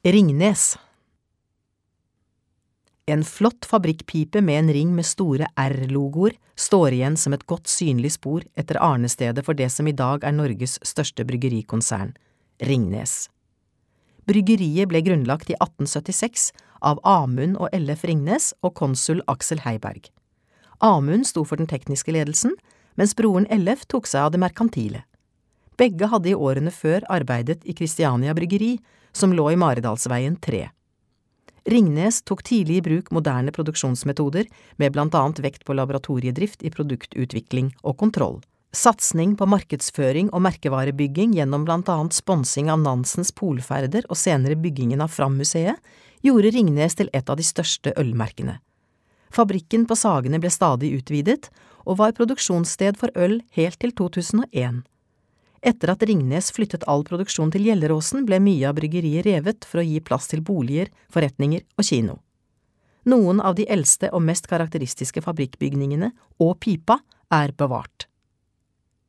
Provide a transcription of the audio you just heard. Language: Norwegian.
Ringnes. En flott fabrikkpipe med en ring med store R-logoer står igjen som et godt synlig spor etter arnestedet for det som i dag er Norges største bryggerikonsern, Ringnes. Bryggeriet ble grunnlagt i 1876 av Amund og Ellef Ringnes og konsul Aksel Heiberg. Amund sto for den tekniske ledelsen, mens broren Ellef tok seg av det merkantile. Begge hadde i årene før arbeidet i Christiania bryggeri, som lå i Maridalsveien 3. Ringnes tok tidlig i bruk moderne produksjonsmetoder med blant annet vekt på laboratoriedrift i produktutvikling og kontroll. Satsning på markedsføring og merkevarebygging gjennom blant annet sponsing av Nansens polferder og senere byggingen av Fram-museet gjorde Ringnes til et av de største ølmerkene. Fabrikken på Sagene ble stadig utvidet og var produksjonssted for øl helt til 2001. Etter at Ringnes flyttet all produksjon til Gjelleråsen, ble mye av bryggeriet revet for å gi plass til boliger, forretninger og kino. Noen av de eldste og mest karakteristiske fabrikkbygningene og pipa er bevart.